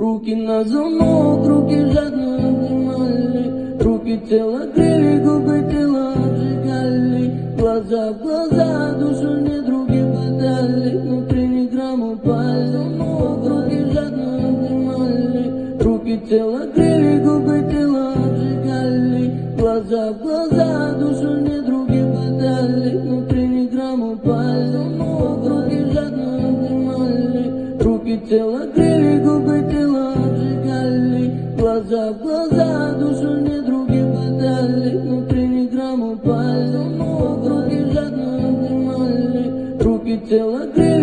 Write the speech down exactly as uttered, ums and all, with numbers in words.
Руки на замок, руки жадно обнимали, руки тело грели, губы тела обжигали, глаза в глаза, душу недруги пытали, внутри ни грамма упали. Руки жадно обнимали, руки тело грели, губы тела обжигали, глаза в глаза, душу недруги пытали, внутри ни грамма упали. Руки жадно обнимали, руки тело грели, губы тела обжигали, глаза в глаза, душу недруги пытали, внутри ни грамма упали. Руки жадно обнимали, руки тело грели.